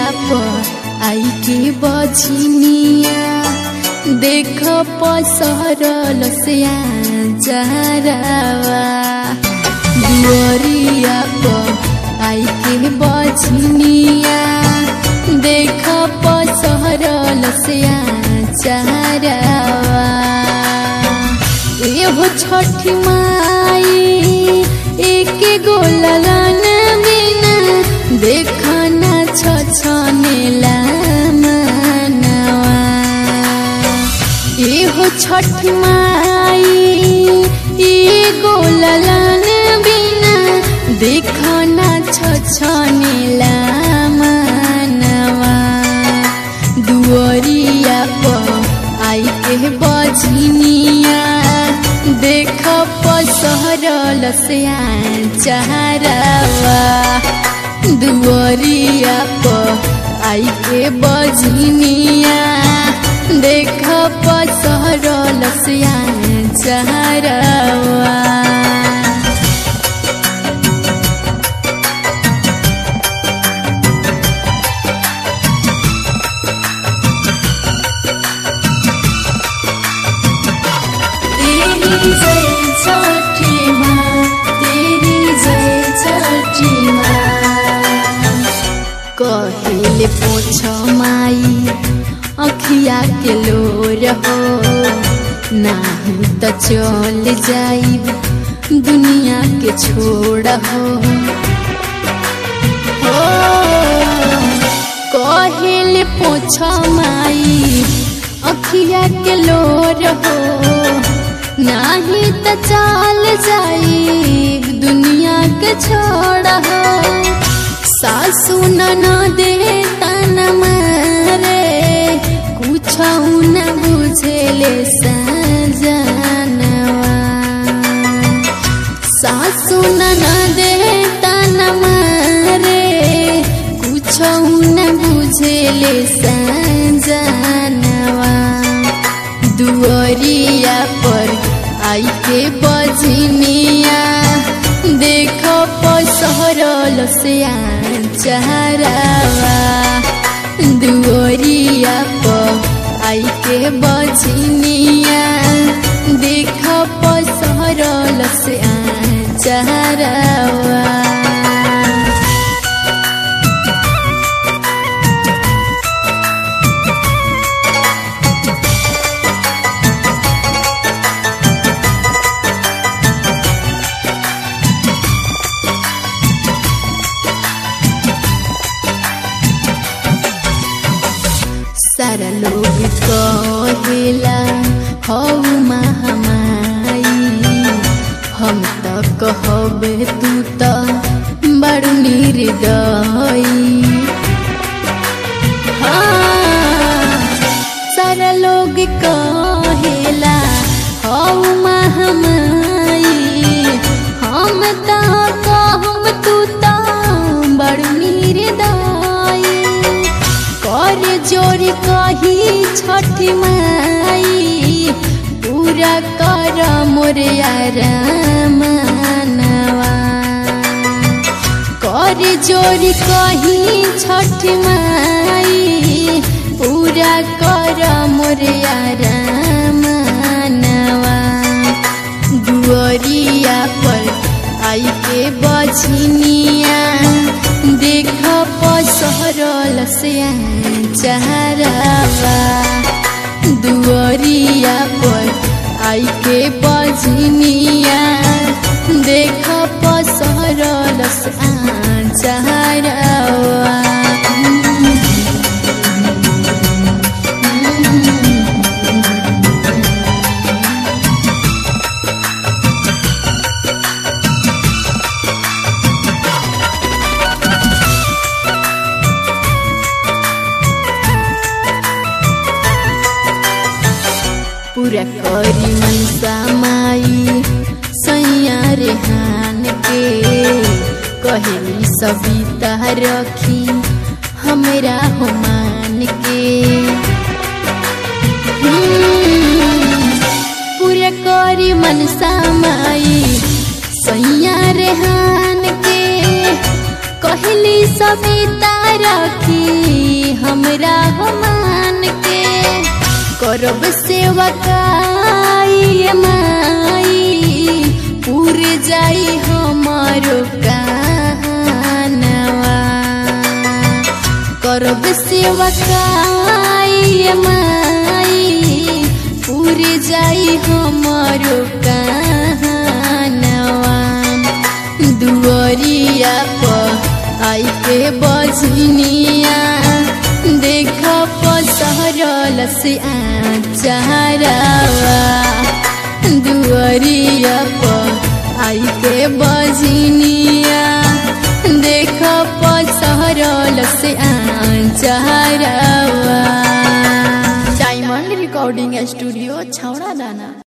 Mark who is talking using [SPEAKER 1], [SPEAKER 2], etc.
[SPEAKER 1] पर आई के बजनिया देख पसरल से जहरावा दुआरिया पर आई के बजनिया देख पसरल से जहरावा एहो छठी माई एक गोलन बिना देखना छछनेला मनवा एहो छठी माई गोलन बिना देखना छछनेला मनवा दुआरिया पर आई के बजनिया देख पसरल से जहरावा दुआरिया पर आई के बजनिया देख पसरल से जहरावा कहले पोछ माई अखिया के लोर हो नाही त चल जाई दुनिया के छोड़ हो कहले पोछ माई अखिया के लोर हो नाही त चल जाई दुनिया के छोड़ हो सासु ननद तन मारे कुछ न बुझेले सजनवा सासु ननद तन मारे कुछ न बुझेले सजनवा दुआरिया पर आई के बजनिया देख पसरल से जहरावा दुआरिया पर आई के बजनिया देख पसरल से जहरावा सारा लोग कहेला हौ महामाई हम त कहबे तू त बड़ निर्दयी सारा लोग कहेला हौ महामाई हम त कहब तू त बड़ निर्दयी कर जोरी कही छठी माई पूरा कर मोर मनवा कर जोरी कही छठी माई पूरा कर मोर मनवा दुआरिया पर आई के बजनिया देख पसरल से जहरावा दुआरिया पर आई के बजनिया देख पसरल से जहरावा पूरा करी मनसा माई सैया रेहान के कहली सविता रखी हमरा हो मान के पूरा करी मनसा माई सैया रेहान के कहली सविता रखी करब सेवा काई माई पूर जाई हमारो कानवा। करब सेवा काई माई पूर जाई हमारो कानवा। दुआरिया पर आई के बजनिया देख पसरल से आचारवा। दुआरिया पर आई के बजनिया देख पसरल से आचारवा। डायमंड रिकॉर्डिंग स्टूडियो छौड़ा दाना।